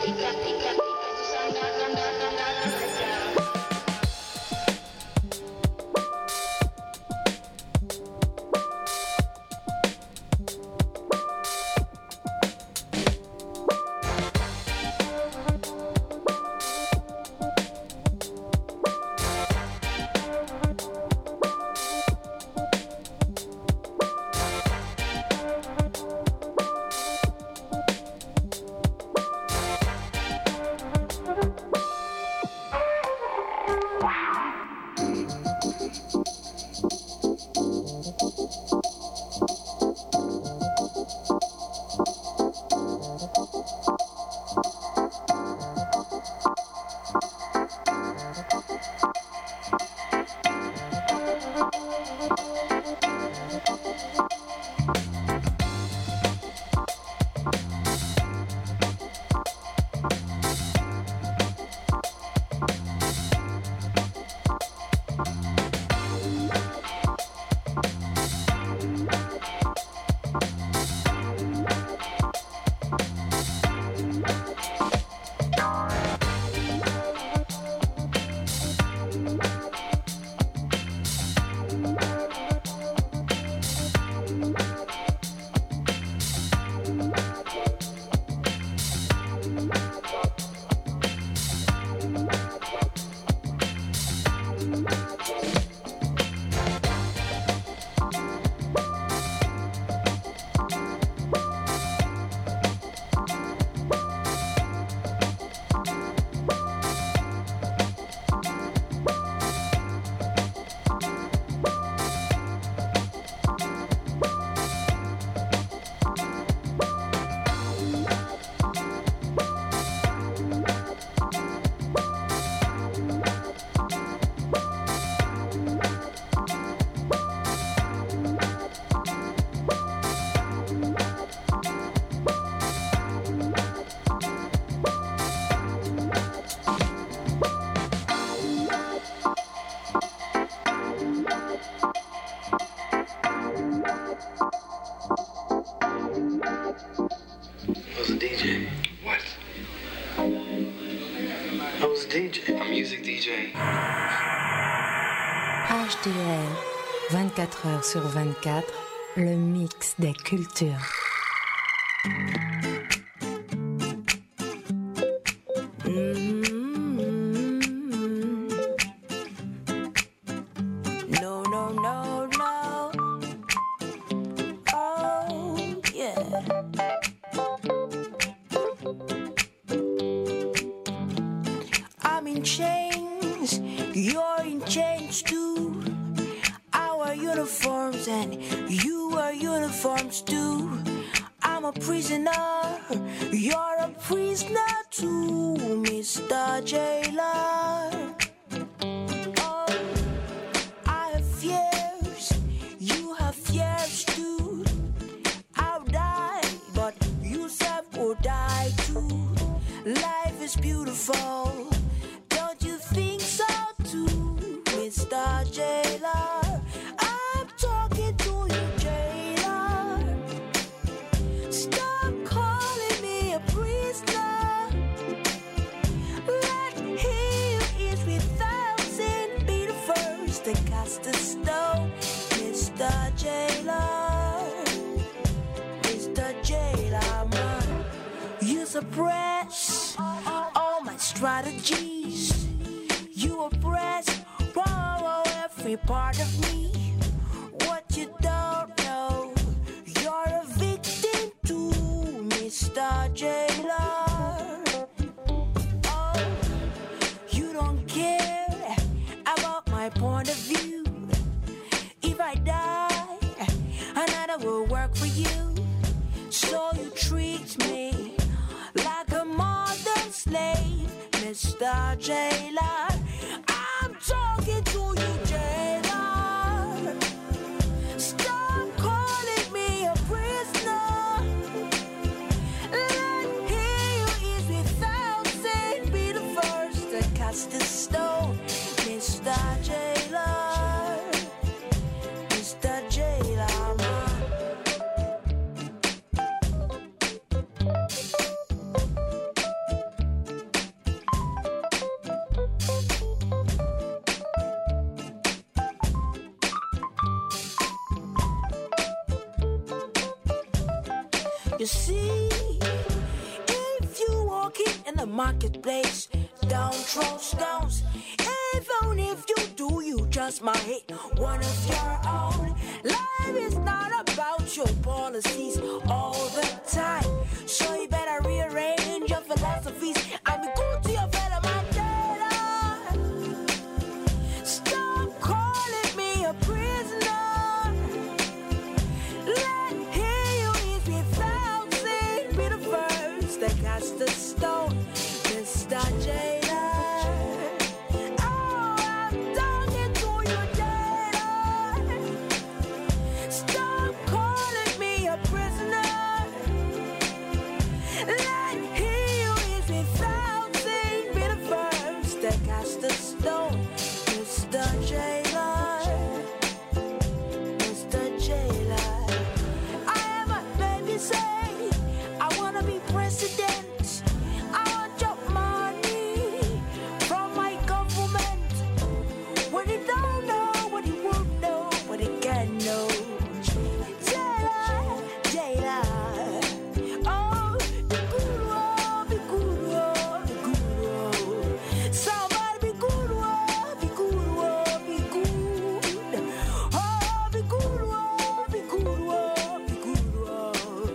HDL, 24 heures sur 24, le mix des cultures. Suppress all my strategies. You oppress every part of me. What you don't know, you're a victim to Mr. Jailer. Oh, you don't care about my point of view. If I die, another will work for you. So you treat me like a modern slave, Mr. Jailer. I'm talking to you, Jailer. Stop calling me a prisoner. Let he who is without sin be the first to cast the stone, Mr. Jailer. Mr. Jailer, man. You see, if you walking in the marketplace, don't throw stones. Even if you do, you just might hit one of your own. Life is not about your policies all the time, so you better rearrange your philosophies. I be good to your fellow man. Stop calling me a prisoner. Let he who is without sin be the first that cast the stone, Mr. Jailer. Oh, I'm talking to you, Jailer. Stop calling me a prisoner. Let he who is without sin be the first that cast the stone, Mr. Jailer. Mr. Jailer. I am a baby say, I wanna be president. I want your money from my government. What he don't know, what he won't know, what he can know. Jailer, Jailer. Oh, be good, oh, be good, oh, be good, oh. Somebody be good, oh, be good, oh, be good. Oh, be good, oh, be good, oh, be good, oh.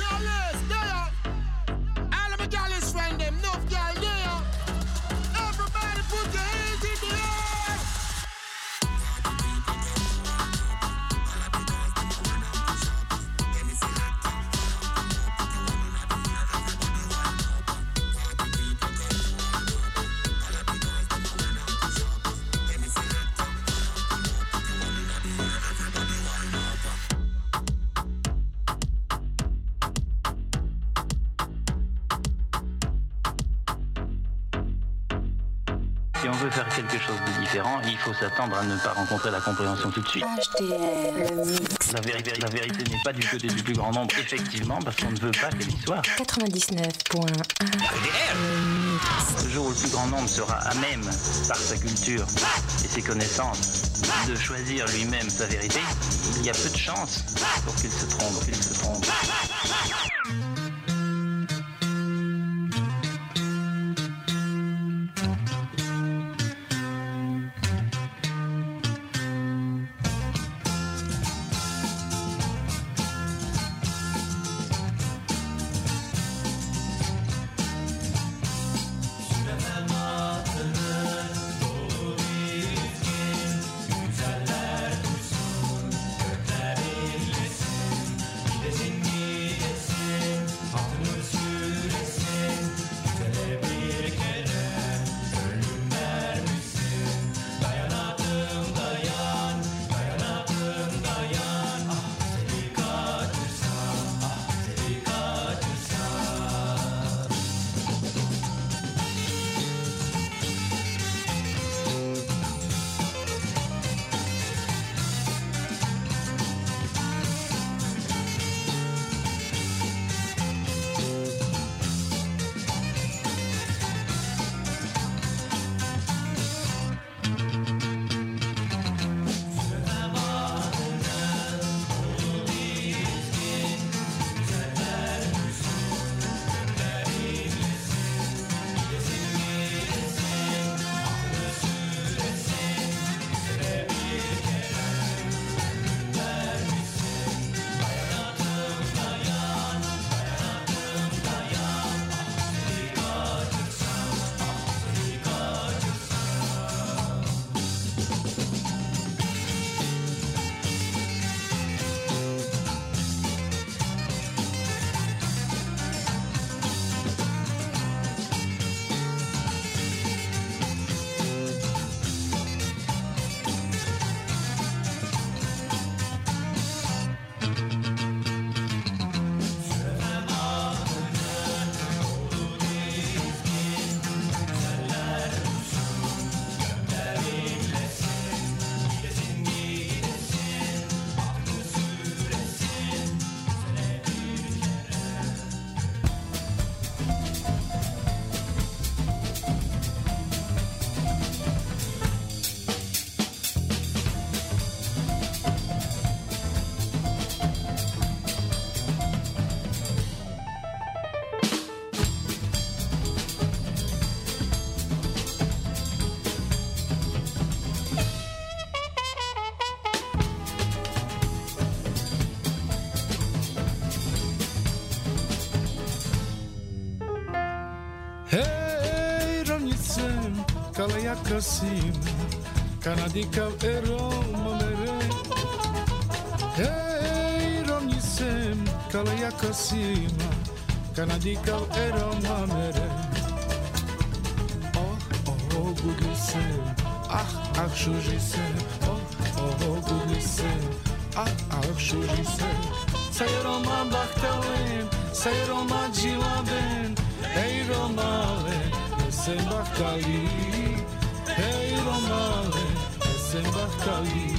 careless, there. All of my careless friend them, enough girl there. Everybody put your hands in the air. Si on veut faire quelque chose de différent, il faut s'attendre à ne pas rencontrer la compréhension tout de suite. HDL, le mix. La vérité n'est pas du côté du plus grand nombre, effectivement, parce qu'on ne veut pas qu'elle y soit. 99.1. Le jour où le plus grand nombre sera à même, par sa culture et ses connaissances, de choisir lui-même sa vérité, il y a peu de chances pour qu'il se trompe, Kalaya Kasim, Kanadika Eroma Mere. Hey, Ronisem, Kalaya Kasim, Kanadika Eroma Mere. Oh, Gudlisem, Shujisem, oh, Gudlisem, Shujisem. Sayroma Bachtalim, Sayroma Jilaben, Hey, Romale, Sembachtali. Hey Romale, Sembachtali.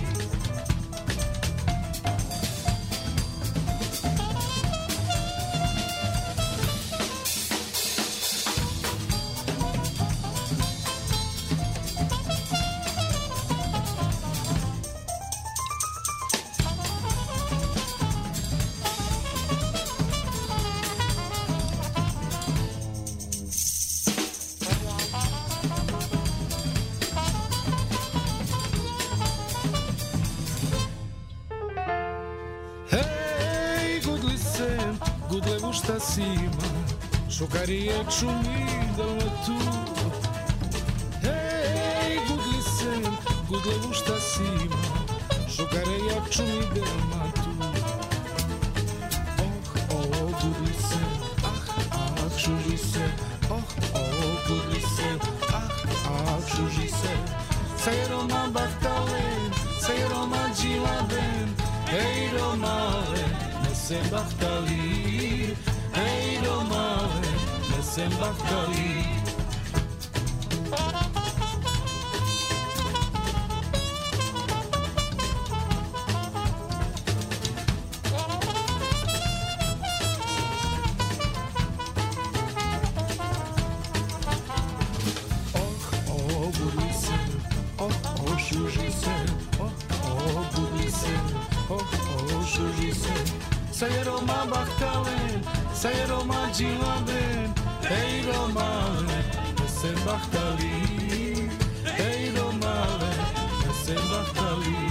Shokaria chumi del tu. Hey, good listen, good levusta sima. Shokaria chumi del matu. Oh, good listen, chujise. Oh, good listen, chujise. Sayroma bachtalen, sayroma jiladen. Hey, romale, nesse bachtali. Hey, romale, nesse bachtali. Sayroma bachtalen, sayroma jiladen. Hey, romale, nesse bachtali. Hey, romale, nesse bachtali.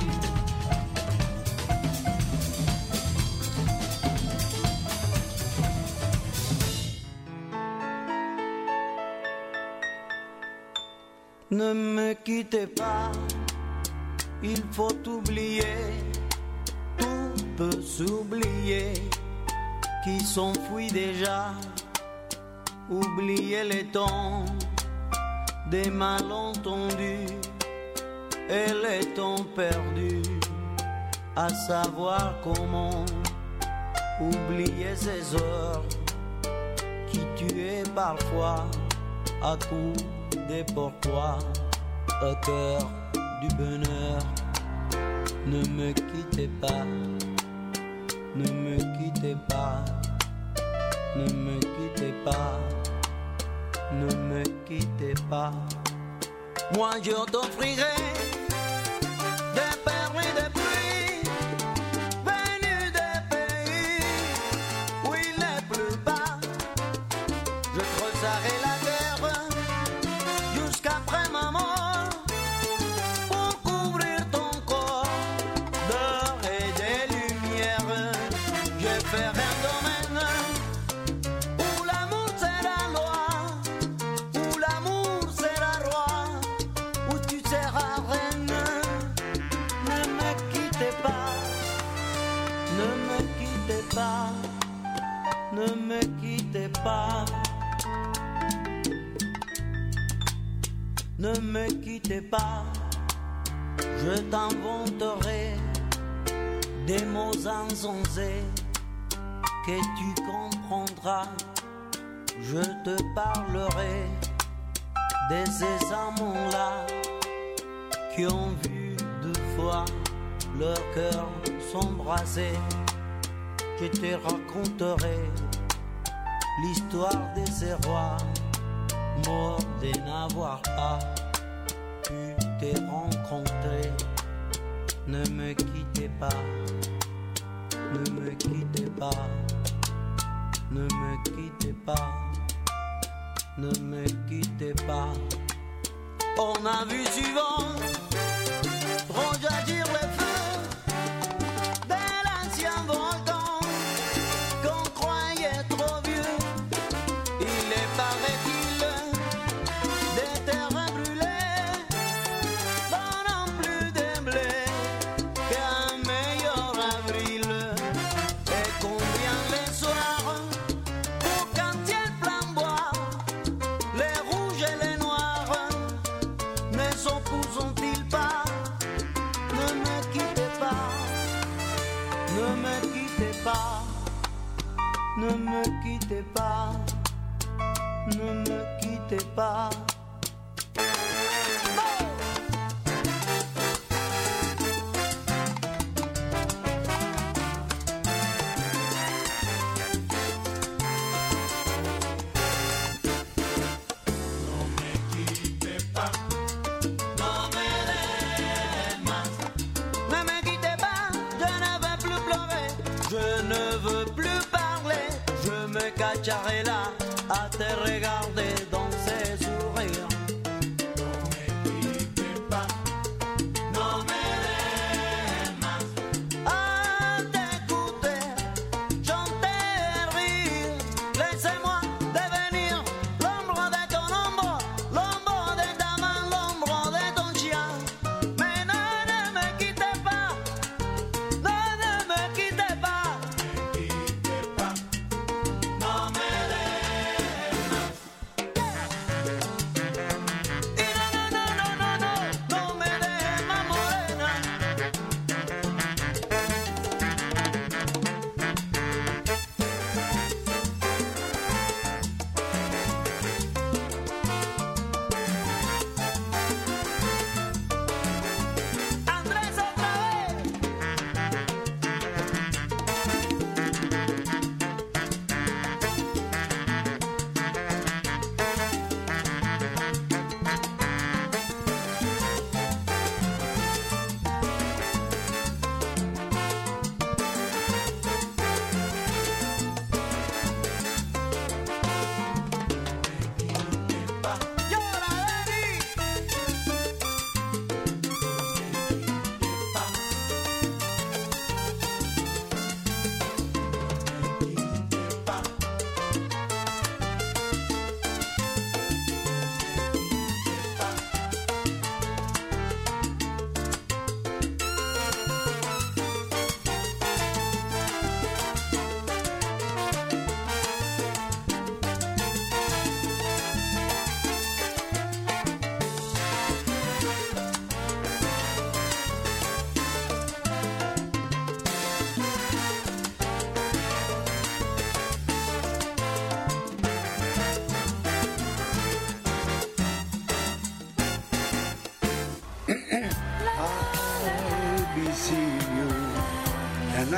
Ne me quittez pas, il faut oublier, tout peut s'oublier, qui s'enfuit déjà, oublier les temps des malentendus et les temps perdus, à savoir comment oublier ces heures qui tuaient parfois à coups des pourquoi, au cœur du bonheur. Ne me quittez pas, ne me quittez pas, ne me quittez pas, ne me quittez pas. Moi je t'offrirai des perles et des pluies venues des pays où il n'est plus bas. Je creuserai la terre jusqu'après ma mort pour couvrir ton corps d'or et des lumières. Je ferai un domaine où l'amour sera loi, où l'amour sera roi, où tu seras reine. Ne me quittez pas, ne me quittez pas, ne me quittez pas. Ne me quittez pas, je t'inventerai des mots insensés que tu comprendras. Je te parlerai de ces amants-là qui ont vu deux fois leur cœur s'embraser. Je te raconterai l'histoire de ces rois morts de n'avoir pas pu te rencontrer. Ne me quittez pas, ne me quittez pas, ne me quittez pas, ne me quittez pas. On a vu souvent rejaillir les feux de l'ancien volcan qu'on croyait trop vieux. Il est paraît-il des terres brûlées donnant plus de blé qu'un meilleur avril. Et combien les soirs pour quand il flamboie, les rouges et les noirs ne s'opposent-ils pas? Ne me quittez pas, ne me quittez pas, ne me quittez pas, ne me quittez pas. Ne me quittez pas, je ne veux plus pleurer, je ne veux plus parler, je me cacherai là à te regarder dans ses sourires. Non me quittez pas, non me dejes à t'écouter, chanter, rire, laissez-moi devenir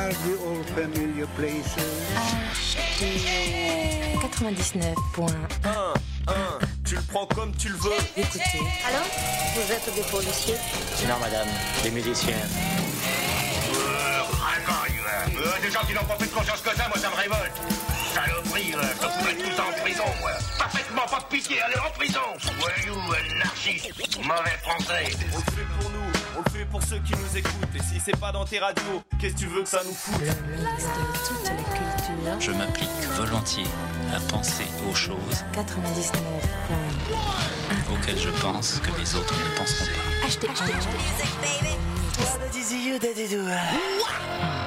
are the old familiar places. 99.1. Tu le prends comme tu le veux. Écoutez. Allô? Vous êtes des policiers? Non, madame, des musiciens. Des gens qui n'ont pas plus de conscience que ça, moi ça me révolte. Saloperie, je te fous mettre tout ça en prison, moi. Parfaitement pas de pitié, allez en prison. Voyou, anarchiste, mauvais français. On le fait pour nous, on le fait pour ceux qui nous écoutent. Et si c'est pas dans tes radios, qu'est-ce que tu veux que ça nous foute? Le mix de toutes les cultures. Je m'applique volontiers à penser aux choses 99.1 auxquelles je pense que les autres ne penseront pas. Achetez. What did you do?